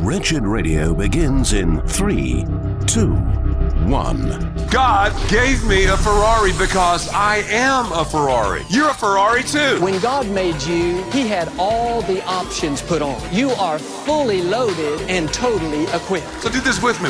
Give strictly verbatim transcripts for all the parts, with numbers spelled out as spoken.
Wretched Radio begins in three, two, one. God gave me a Ferrari because I am a Ferrari. You're a Ferrari too. When God made you, He had all the options put on. You are fully loaded and totally equipped. So do this with me.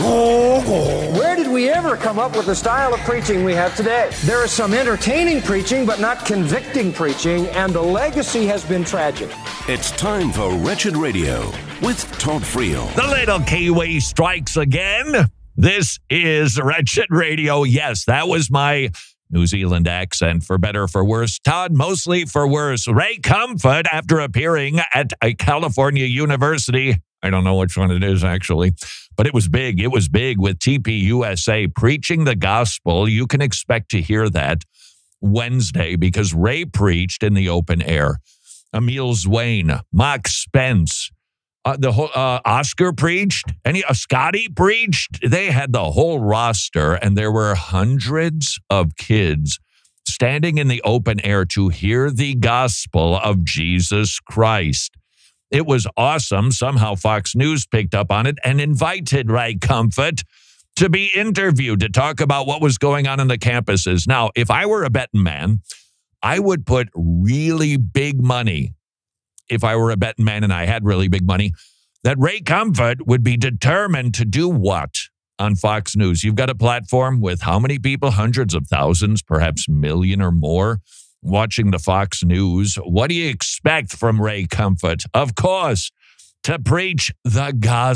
Where did we ever come up with the style of preaching we have today? There is some entertaining preaching, but not convicting preaching, and the legacy has been tragic. It's time for Wretched Radio with Todd Friel. The little Kiwi strikes again. This is Wretched Radio. Yes, that was my New Zealand accent, for better or for worse. Todd, mostly for worse. Ray Comfort, after appearing at a California university, I don't know which one it is, actually, but it was big. It was big with T P U S A preaching the gospel. You can expect to hear that Wednesday because Ray preached in the open air. Emil Zwane, Mark Spence, Uh, the whole uh, Oscar preached, any uh, Scotty preached. They had the whole roster, and there were hundreds of kids standing in the open air to hear the gospel of Jesus Christ. It was awesome. Somehow Fox News picked up on it and invited Ray Comfort to be interviewed to talk about what was going on in the campuses. Now, if I were a betting man, I would put really big money. If I were a betting man and I had really big money, that Ray Comfort would be determined to do what on Fox News? You've got a platform with how many people? Hundreds of thousands, perhaps million or more, watching the Fox News. What do you expect from Ray Comfort? Of course, to preach the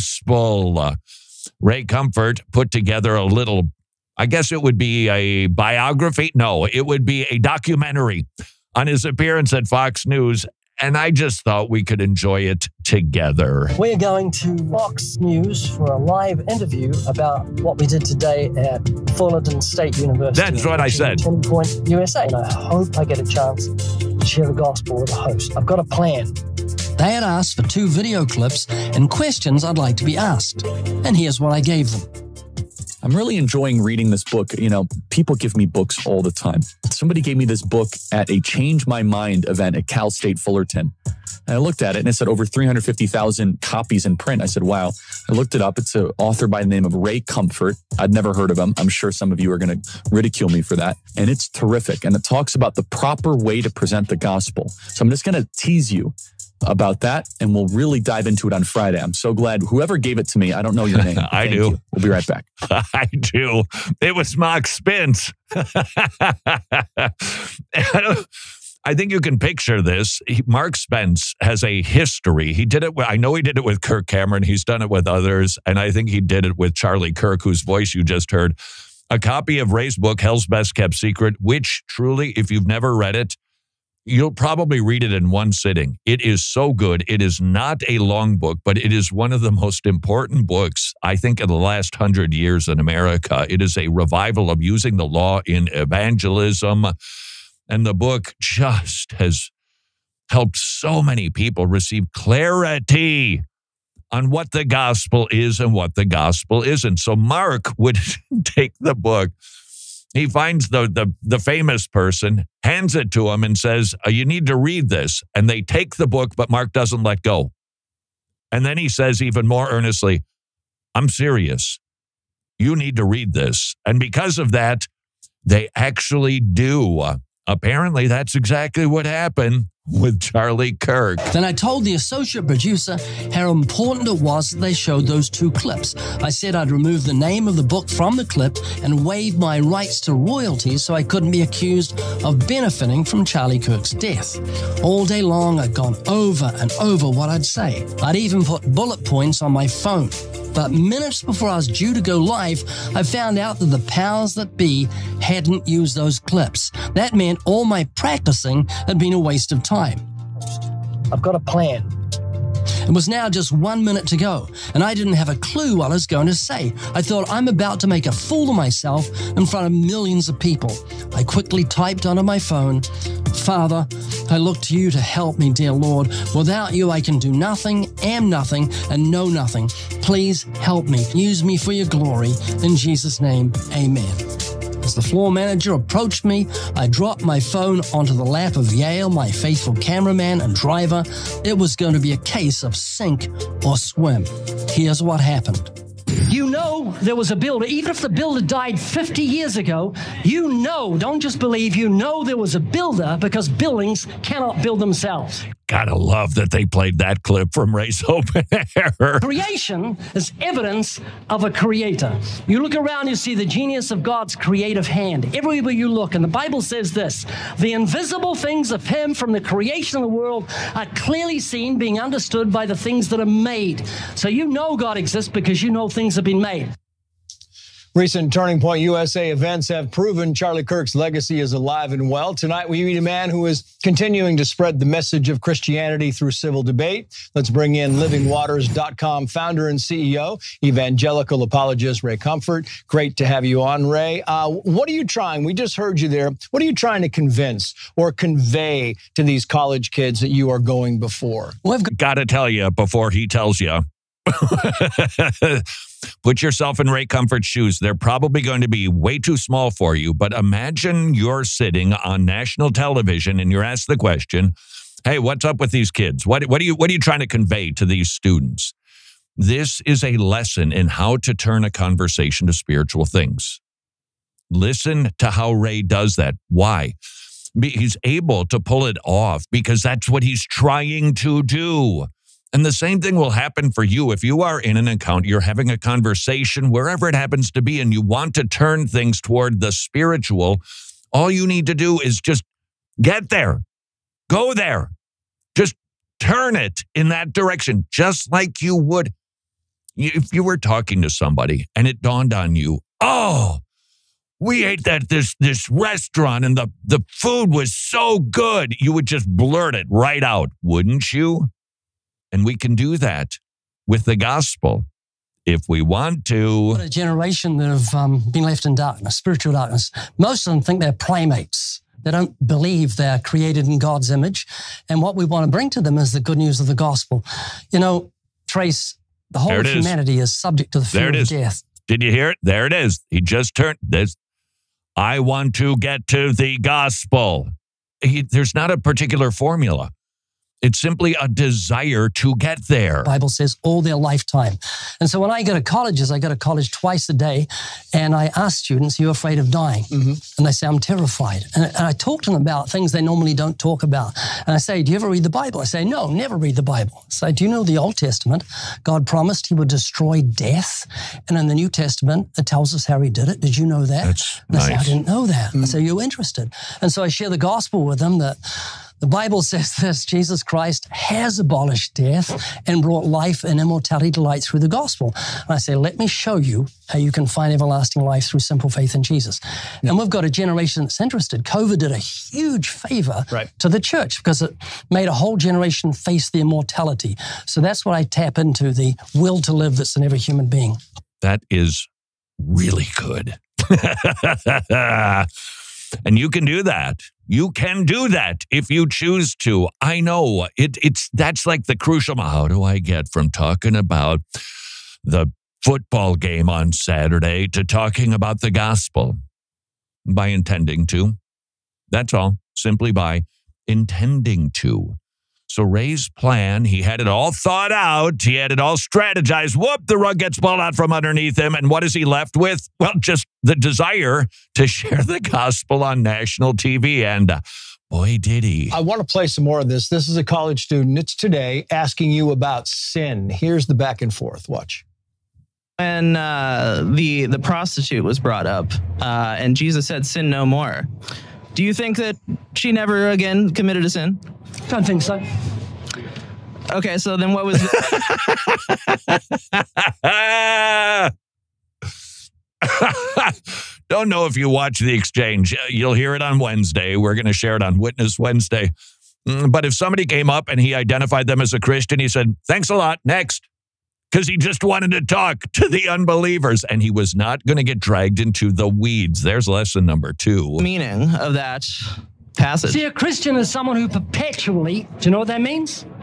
gospel. Ray Comfort put together a little, I guess it would be a biography. No, it would be a documentary on his appearance at Fox News. And I just thought we could enjoy it together. We're going to Fox News for a live interview about what we did today at Fullerton State University. That's what I said. Turning Point U S A. And I hope I get a chance to share the gospel with a host. I've got a plan. They had asked for two video clips and questions I'd like to be asked. And here's what I gave them. I'm really enjoying reading this book. You know, people give me books all the time. Somebody gave me this book at a Change My Mind event at Cal State Fullerton. And I looked at it and it said over three hundred fifty thousand copies in print. I said, wow. I looked it up. It's an author by the name of Ray Comfort. I'd never heard of him. I'm sure some of you are going to ridicule me for that. And it's terrific. And it talks about the proper way to present the gospel. So I'm just going to tease you about that, and we'll really dive into it on Friday. I'm so glad whoever gave it to me, I don't know your name. I Thank do. You. We'll be right back. I do. It was Mark Spence. I think you can picture this. He, Mark Spence has a history. He did it. With, I know he did it with Kirk Cameron. He's done it with others, and I think he did it with Charlie Kirk, whose voice you just heard. A copy of Ray's book, Hell's Best Kept Secret, which truly, if you've never read it, you'll probably read it in one sitting. It is so good. It is not a long book, but it is one of the most important books, I think, in the last hundred years in America. It is a revival of using the law in evangelism. And the book just has helped so many people receive clarity on what the gospel is and what the gospel isn't. So Mark would take the book. He finds the, the the famous person, hands it to him and says, oh, you need to read this. And they take the book, but Mark doesn't let go. And then he says even more earnestly, I'm serious. You need to read this. And because of that, they actually do. Apparently, that's exactly what happened with Charlie Kirk. Then I told the associate producer how important it was that they showed those two clips. I said I'd remove the name of the book from the clip and waive my rights to royalties so I couldn't be accused of benefiting from Charlie Kirk's death. All day long, I'd gone over and over what I'd say. I'd even put bullet points on my phone. But minutes before I was due to go live, I found out that the powers that be hadn't used those clips. That meant all my practicing had been a waste of time. I've got a plan. It was now just one minute to go, and I didn't have a clue what I was going to say. I thought, I'm about to make a fool of myself in front of millions of people. I quickly typed onto my phone, Father, I look to you to help me, dear Lord. Without you, I can do nothing, am nothing, and know nothing. Please help me. Use me for your glory. In Jesus' name, amen. As The floor manager approached me. I dropped my phone onto the lap of Yale, my faithful cameraman and driver. It was going to be a case of sink or swim. Here's what happened. You know there was a builder. Even if the builder died fifty years ago, you know, don't just believe, you know there was a builder because buildings cannot build themselves. Gotta love that they played that clip from Ray's Open Air. Creation is evidence of a creator. You look around, you see the genius of God's creative hand. Everywhere you look, and the Bible says this, the invisible things of him from the creation of the world are clearly seen, being understood by the things that are made. So you know God exists because you know things have been made. Recent Turning Point U S A events have proven Charlie Kirk's legacy is alive and well. Tonight, we meet a man who is continuing to spread the message of Christianity through civil debate. Let's bring in living waters dot com founder and C E O, evangelical apologist Ray Comfort. Great to have you on, Ray. Uh, what are you trying? We just heard you there. What are you trying to convince or convey to these college kids that you are going before? Well, I've got to tell you before he tells you. Put yourself in Ray Comfort's shoes. They're probably going to be way too small for you, but imagine you're sitting on national television and you're asked the question, hey, what's up with these kids? What, what, are you, what are you trying to convey to these students? This is a lesson in how to turn a conversation to spiritual things. Listen to how Ray does that. Why? He's able to pull it off because that's what he's trying to do. And the same thing will happen for you if you are in an account, you're having a conversation, wherever it happens to be, and you want to turn things toward the spiritual. All you need to do is just get there. Go there. Just turn it in that direction, just like you would if you were talking to somebody and it dawned on you, oh, we ate at this, this restaurant and the, the food was so good. You would just blurt it right out, wouldn't you? And we can do that with the gospel if we want to. What a generation that have um, been left in darkness, spiritual darkness. Most of them think they're playmates. They don't believe they're created in God's image. And what we want to bring to them is the good news of the gospel. You know, Trace, the whole of humanity is subject to the fear of death. Did you hear it? There it is. He just turned this. I want to get to the gospel. He, there's not a particular formula. It's simply a desire to get there. The Bible says all their lifetime. And so when I go to colleges, I go to college twice a day, and I ask students, are you afraid of dying? Mm-hmm. And they say, I'm terrified. And, and I talk to them about things they normally don't talk about. And I say, do you ever read the Bible? I say, no, never read the Bible. I say, do you know the Old Testament? God promised he would destroy death. And in the New Testament, it tells us how he did it. Did you know that? That's and I nice. say, I didn't know that. Mm-hmm. I say, you're interested. And so I share the gospel with them that the Bible says this, Jesus Christ has abolished death and brought life and immortality to light through the gospel. And I say, let me show you how you can find everlasting life through simple faith in Jesus. Yeah. And we've got a generation that's interested. COVID did a huge favor right. to the church because it made a whole generation face the immortality. So that's what I tap into, the will to live that's in every human being. That is really good. And you can do that. You can do that if you choose to. I know it. It's that's like the crucial. How do I get from talking about the football game on Saturday to talking about the gospel? By intending to. That's all. Simply by intending to. So Ray's plan, he had it all thought out. He had it all strategized. Whoop, the rug gets pulled out from underneath him. And what is he left with? Well, just the desire to share the gospel on national T V. And uh, boy, did he. I want to play some more of this. This is a college student. It's today asking you about sin. Here's the back and forth. Watch. When uh, the, the prostitute was brought up uh, and Jesus said, sin no more. Do you think that she never again committed a sin? Don't think so. Okay, so then what was it? Don't know if you watch The Exchange. You'll hear it on Wednesday. We're going to share it on Witness Wednesday. But if somebody came up and he identified them as a Christian, he said, thanks a lot, next. Because he just wanted to talk to the unbelievers, and he was not going to get dragged into the weeds. There's lesson number two. Meaning of that passage. See, a Christian is someone who perpetually, do you know what that means?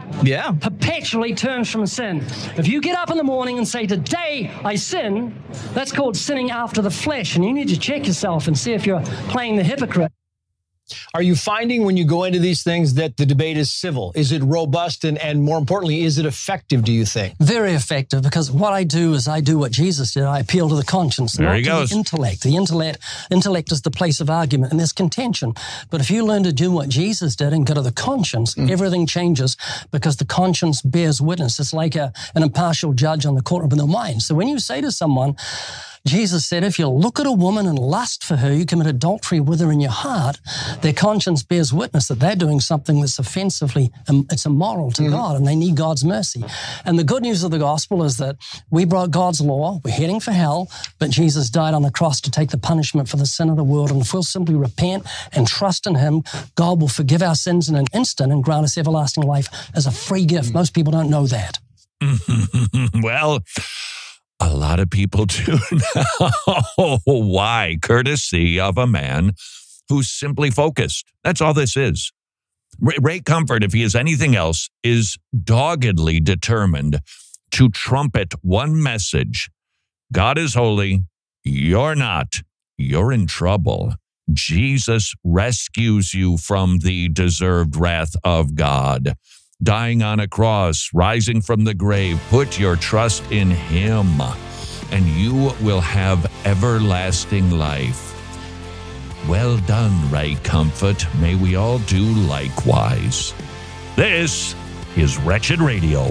Yeah. Perpetually turns from sin. If you get up in the morning and say, today I sin, that's called sinning after the flesh. And you need to check yourself and see if you're playing the hypocrite. Are you finding when you go into these things that the debate is civil? Is it robust? And, and more importantly, is it effective, do you think? Very effective, because what I do is I do what Jesus did. I appeal to the conscience, there not he to goes. the intellect. The intellect, intellect is the place of argument, and there's contention. But if you learn to do what Jesus did and go to the conscience, mm. everything changes, because the conscience bears witness. It's like a, an impartial judge on the courtroom of the mind. So when you say to someone, Jesus said, if you look at a woman and lust for her, you commit adultery with her in your heart. Their conscience bears witness that they're doing something that's offensively, um, it's immoral to mm-hmm. God, and they need God's mercy. And the good news of the gospel is that we brought God's law, we're heading for hell, but Jesus died on the cross to take the punishment for the sin of the world. And if we'll simply repent and trust in him, God will forgive our sins in an instant and grant us everlasting life as a free gift. Mm-hmm. Most people don't know that. Well, a lot of people do know why, courtesy of a man who's simply focused. That's all this is. Ray Comfort, if he is anything else, is doggedly determined to trumpet one message. God is holy. You're not. You're in trouble. Jesus rescues you from the deserved wrath of God. Dying on a cross, rising from the grave, put your trust in him, and you will have everlasting life. Well done, Ray Comfort. May we all do likewise. This is Wretched Radio.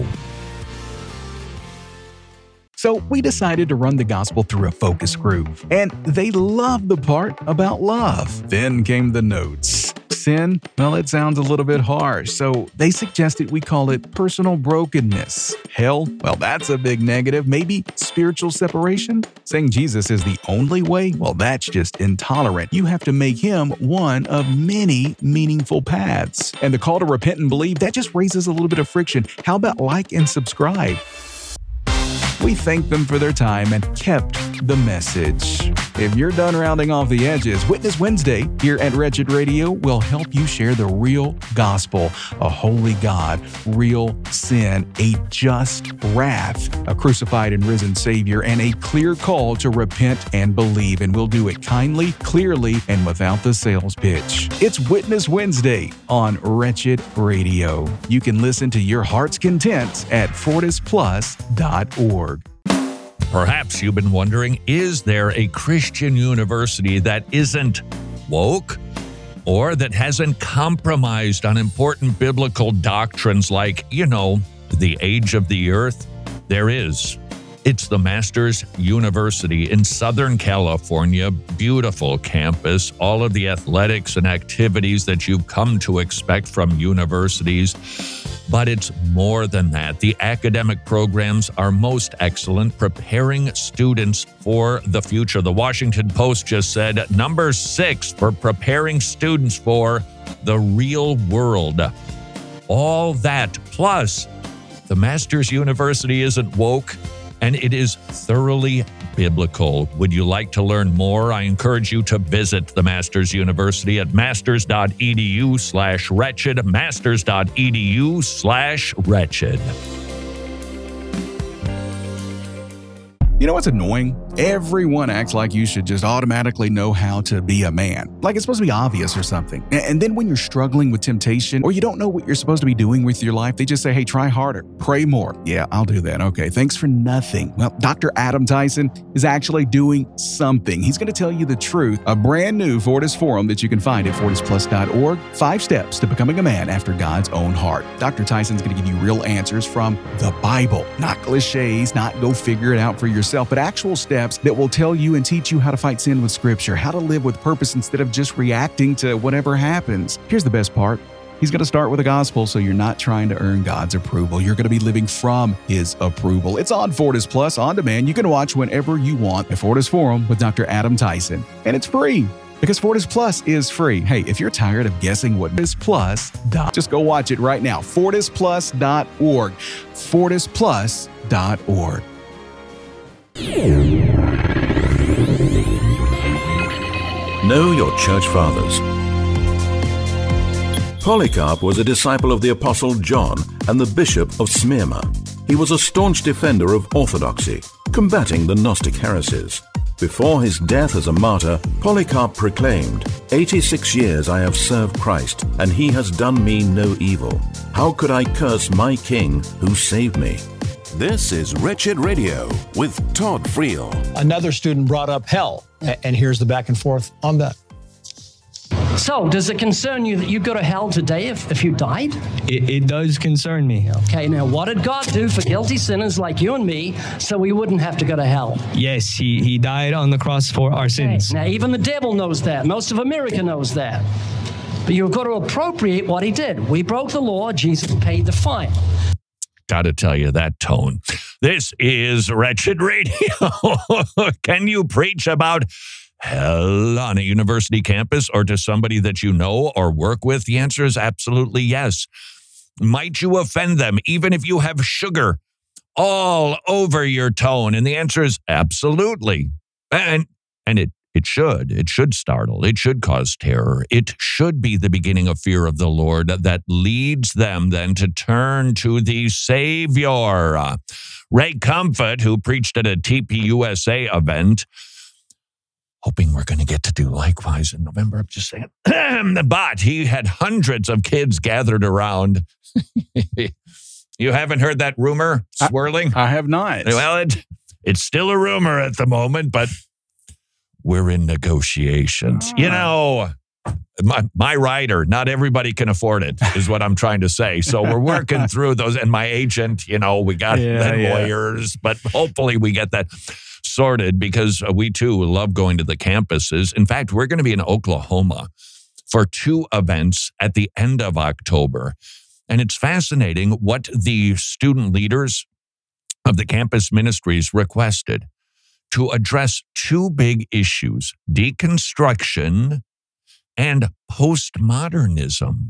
So we decided to run the gospel through a focus group, and they loved the part about love. Then came the notes. Sin, well, it sounds a little bit harsh, so they suggested we call it personal brokenness. Hell, well, that's a big negative. Maybe spiritual separation? Saying Jesus is the only way? Well, that's just intolerant. You have to make him one of many meaningful paths. And the call to repent and believe, that just raises a little bit of friction. How about like and subscribe? We thanked them for their time and kept the message. If you're done rounding off the edges, Witness Wednesday here at Wretched Radio will help you share the real gospel, a holy God, real sin, a just wrath, a crucified and risen Savior, and a clear call to repent and believe. And we'll do it kindly, clearly, and without the sales pitch. It's Witness Wednesday on Wretched Radio. You can listen to your heart's content at fortis plus dot org. Perhaps you've been wondering, is there a Christian university that isn't woke or that hasn't compromised on important biblical doctrines like, you know, the age of the earth? There is. It's the Masters University in Southern California. Beautiful campus, all of the athletics and activities that you've come to expect from universities. But it's more than that. The academic programs are most excellent, preparing students for the future. The Washington Post just said number six for preparing students for the real world. All that, plus the Masters University isn't woke, and it is thoroughly biblical. Would you like to learn more? I encourage you to visit the Masters University at masters.edu slash wretched, masters.edu slash wretched. You know what's annoying? Everyone acts like you should just automatically know how to be a man. Like it's supposed to be obvious or something. And then when you're struggling with temptation or you don't know what you're supposed to be doing with your life, they just say, hey, try harder, pray more. Yeah, I'll do that. Okay, thanks for nothing. Well, Doctor Adam Tyson is actually doing something. He's going to tell you the truth. A brand new Fortis Forum that you can find at fortis plus dot org. Five steps to becoming a man after God's own heart. Doctor Tyson's going to give you real answers from the Bible. Not cliches, not go figure it out for yourself, but actual steps that will tell you and teach you how to fight sin with Scripture, how to live with purpose instead of just reacting to whatever happens. Here's the best part. He's going to start with the gospel, so you're not trying to earn God's approval. You're going to be living from his approval. It's on Fortis Plus on demand. You can watch whenever you want at Fortis Forum with Doctor Adam Tyson. And it's free because Fortis Plus is free. Hey, if you're tired of guessing what Fortis Plus, just go watch it right now. fortis plus dot org. fortis plus dot org. Know your church fathers. Polycarp was a disciple of the Apostle John and the Bishop of Smyrna. He was a staunch defender of orthodoxy, combating the Gnostic heresies. Before his death as a martyr, Polycarp proclaimed, eighty-six years I have served Christ, and he has done me no evil. How could I curse my King who saved me? This is Wretched Radio with Todd Friel. Another student brought up hell, and here's the back and forth on that. So, does it concern you that you go to hell today if, if you died? It, it does concern me. Okay, now what did God do for guilty sinners like you and me so we wouldn't have to go to hell? Yes, he, he died on the cross for our sins. Okay, now, even the devil knows that. Most of America knows that. But you've got to appropriate what he did. We broke the law. Jesus paid the fine. Got to tell you that tone. This is Wretched Radio. Can you preach about hell on a university campus or to somebody that you know or work with? The answer is absolutely yes. Might you offend them even if you have sugar all over your tone? And the answer is absolutely. And and it it should. It should startle. It should cause terror. It should be the beginning of fear of the Lord that leads them then to turn to the Savior. Uh, Ray Comfort, who preached at a T P U S A event, hoping we're going to get to do likewise in November. I'm just saying. But he had hundreds of kids gathered around. You haven't heard that rumor swirling? I, I have not. Well, it, it's still a rumor at the moment, but we're in negotiations. Oh. You know, my, my writer, not everybody can afford it, is what I'm trying to say. So we're working through those. And my agent, you know, we got yeah, the yeah. lawyers, but hopefully we get that sorted because we too love going to the campuses. In fact, we're going to be in Oklahoma for two events at the end of October. And it's fascinating what the student leaders of the campus ministries requested to address two big issues: deconstruction and postmodernism.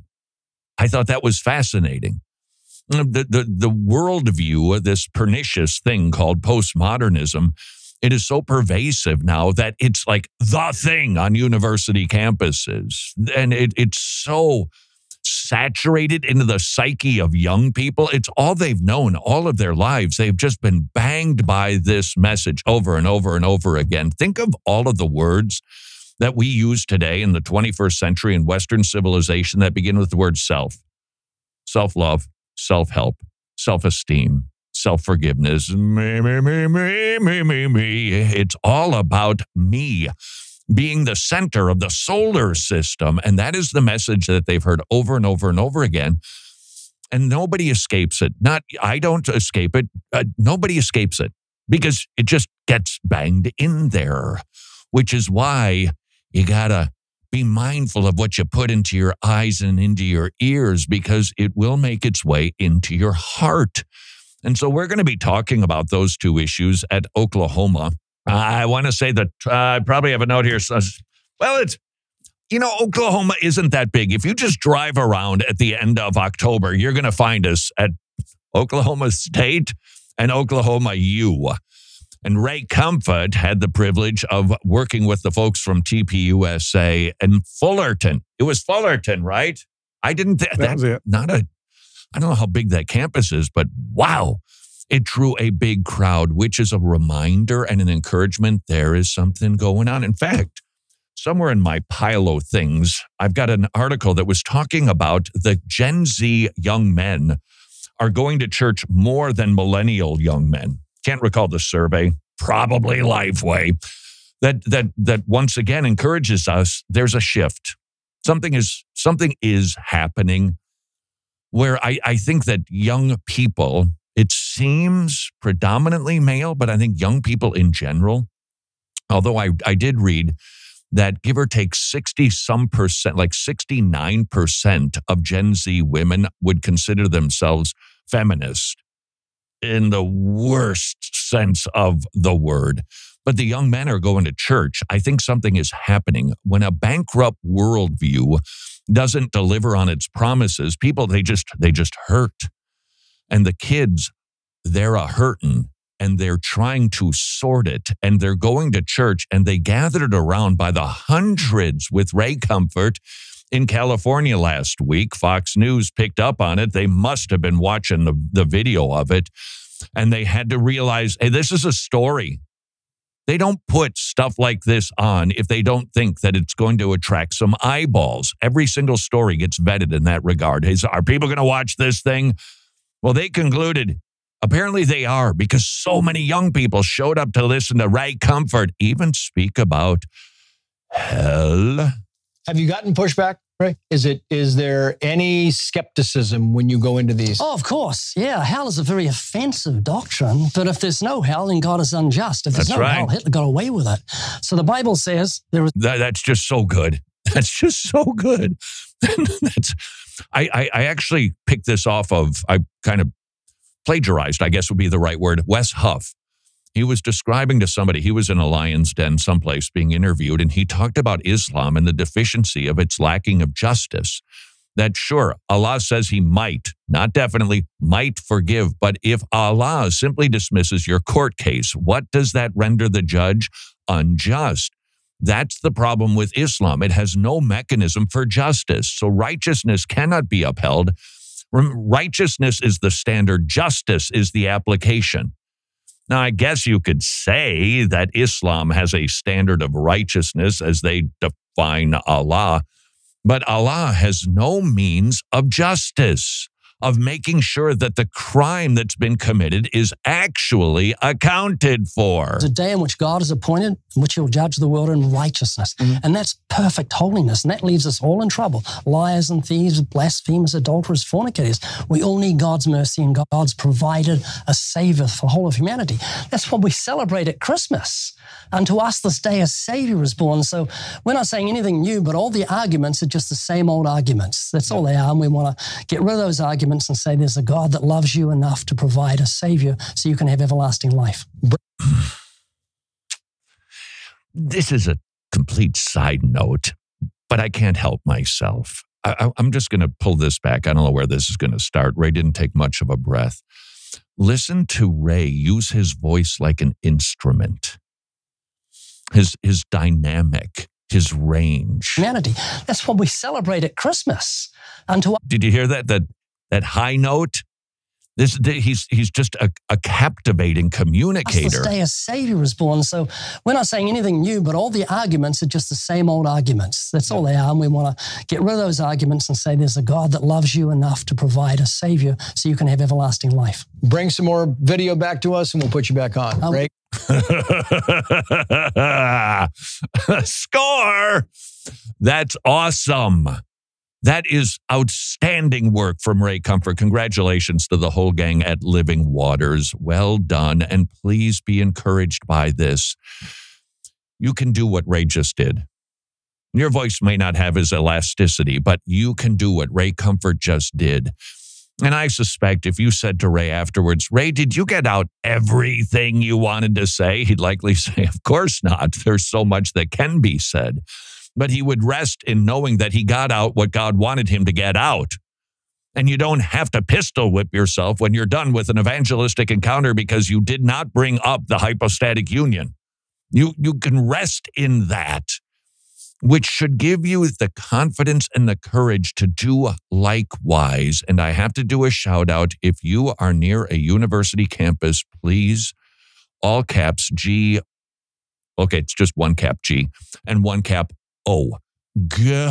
I thought that was fascinating. The, the, the worldview, this pernicious thing called postmodernism, it is so pervasive now that it's like the thing on university campuses. And it, it's so saturated into the psyche of young people. It's all they've known all of their lives. They've just been banged by this message over and over and over again. Think of all of the words that we use today in the twenty-first century in Western civilization that begin with the word self. Self-love, self-help, self-esteem, self-forgiveness. Me, me, me, me, me, me, me. It's all about me being the center of the solar system. And that is the message that they've heard over and over and over again. And nobody escapes it. Not, I don't escape it. Uh, nobody escapes it because it just gets banged in there, which is why you gotta be mindful of what you put into your eyes and into your ears, because it will make its way into your heart. And so we're going to be talking about those two issues at Oklahoma. I want to say that uh, I probably have a note here. So, well, it's, you know, Oklahoma isn't that big. If you just drive around at the end of October, you're going to find us at Oklahoma State and Oklahoma U. And Ray Comfort had the privilege of working with the folks from T P U S A and Fullerton. It was Fullerton, right? I didn't think that, that was it. Not a, I don't know how big that campus is, but wow. It drew a big crowd, which is a reminder and an encouragement. There is something going on. In fact, somewhere in my pile of things, I've got an article that was talking about the Gen Z young men are going to church more than millennial young men. Can't recall the survey, probably Lifeway, that that that once again encourages us. There's a shift. Something is something is happening where I, I think that young people, it seems predominantly male, but I think young people in general, although I, I did read that give or take sixty some percent, like sixty-nine percent of Gen Z women would consider themselves feminist in the worst sense of the word. But the young men are going to church. I think something is happening. When a bankrupt worldview doesn't deliver on its promises, people, they just, they just hurt. And the kids, they're a hurting and they're trying to sort it. And they're going to church and they gathered around by the hundreds with Ray Comfort in California last week. Fox News picked up on it. They must have been watching the, the video of it, and they had to realize, hey, this is a story. They don't put stuff like this on if they don't think that it's going to attract some eyeballs. Every single story gets vetted in that regard. Is, are people going to watch this thing? Well, they concluded, apparently they are, because so many young people showed up to listen to Ray Comfort even speak about hell. Have you gotten pushback, Ray? Is it is there any skepticism when you go into these? Oh, of course. Yeah, hell is a very offensive doctrine. But if there's no hell, then God is unjust. If there's That's no right. hell, Hitler got away with it. So the Bible says there is. That, that's just so good. That's just so good. that's. I, I I actually picked this off of. I kind of plagiarized, I guess would be the right word. Wes Huff. He was describing to somebody, he was in a lion's den someplace being interviewed, and he talked about Islam and the deficiency of its lacking of justice. That sure, Allah says he might, not definitely, might forgive, but if Allah simply dismisses your court case, what does that render the judge? Unjust. That's the problem with Islam. It has no mechanism for justice, so righteousness cannot be upheld. Righteousness is the standard, justice is the application. Now, I guess you could say that Islam has a standard of righteousness as they define Allah, but Allah has no means of justice, of making sure that the crime that's been committed is actually accounted for. It's a day in which God is appointed, in which he'll judge the world in righteousness. Mm-hmm. And that's perfect holiness. And that leaves us all in trouble. Liars and thieves, blasphemers, adulterers, fornicators. We all need God's mercy, and God's provided a savior for the whole of humanity. That's what we celebrate at Christmas. Unto us this day a savior is born. So we're not saying anything new, but all the arguments are just the same old arguments. That's all they are. And we want to get rid of those arguments and say there's a God that loves you enough to provide a savior so you can have everlasting life. This is a complete side note, but I can't help myself. I, I, I'm just going to pull this back. I don't know where this is going to start. Ray didn't take much of a breath. Listen to Ray use his voice like an instrument. His, his dynamic, his range. Humanity. That's what we celebrate at Christmas. Unto Did you hear that? That that high note? This he's he's just a, a captivating communicator. us this day a savior is born. So we're not saying anything new, but all the arguments are just the same old arguments. That's all they are. And we want to get rid of those arguments and say there's a God that loves you enough to provide a savior so you can have everlasting life. Bring some more video back to us and we'll put you back on. Um, Ray? Score! That's awesome. That is outstanding work from Ray Comfort. Congratulations to the whole gang at Living Waters. Well done, and please be encouraged by this. You can do what Ray just did. Your voice may not have his elasticity, but you can do what Ray Comfort just did. And I suspect if you said to Ray afterwards, Ray, did you get out everything you wanted to say? He'd likely say, of course not. There's so much that can be said. But he would rest in knowing that he got out what God wanted him to get out. And you don't have to pistol whip yourself when you're done with an evangelistic encounter because you did not bring up the hypostatic union. You, you can rest in that, which should give you the confidence and the courage to do likewise. And I have to do a shout out. If you are near a university campus, please, all caps G. Okay, it's just one cap G and one cap O. Go.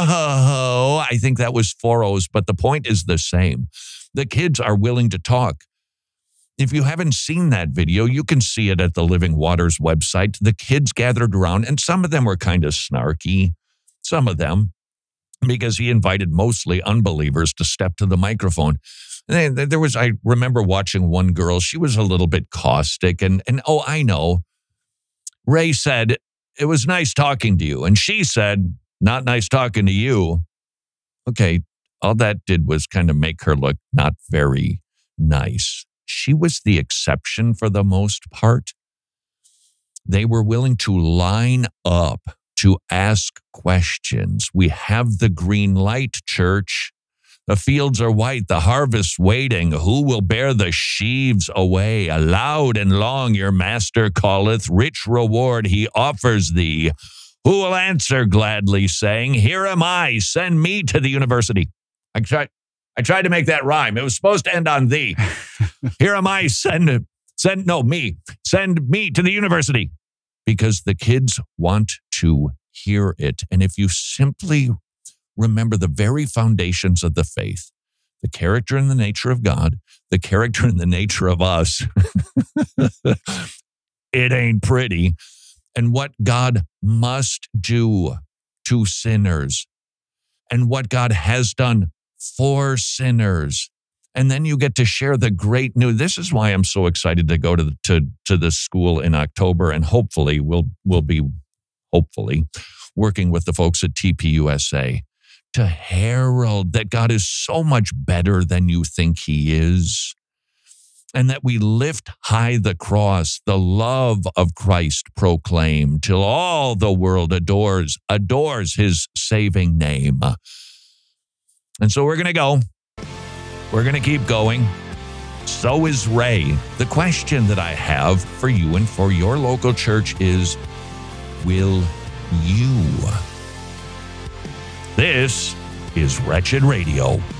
I think that was four O's, but the point is the same. The kids are willing to talk. If you haven't seen that video, you can see it at the Living Waters website. The kids gathered around, and some of them were kind of snarky. Some of them, because he invited mostly unbelievers to step to the microphone. And there was, I remember watching one girl, she was a little bit caustic, and, and oh, I know. Ray said, it was nice talking to you. And she said, not nice talking to you. Okay, all that did was kind of make her look not very nice. She was the exception for the most part. They were willing to line up to ask questions. We have the green light, church. The fields are white, the harvest waiting. Who will bear the sheaves away? Loud and long your master calleth, rich reward he offers thee. who will answer gladly, saying, Here am I, send me to the university. I tried, I tried to make that rhyme. It was supposed to end on thee. Here am I, send, send, no, me, send me to the university. Because the kids want to hear it. And if you simply remember the very foundations of the faith, the character and the nature of God, the character and the nature of us, it ain't pretty. And what God must do to sinners, and what God has done for sinners. And then you get to share the great news. This is why I'm so excited to go to the, to, to this school in October, and hopefully we'll, we'll be, hopefully, working with the folks at T P U S A to herald that God is so much better than you think he is, and that we lift high the cross, the love of Christ proclaimed, till all the world adores, adores his saving name. And so we're going to go. We're going to keep going. So is Ray. The question that I have for you and for your local church is, will you? This is Wretched Radio.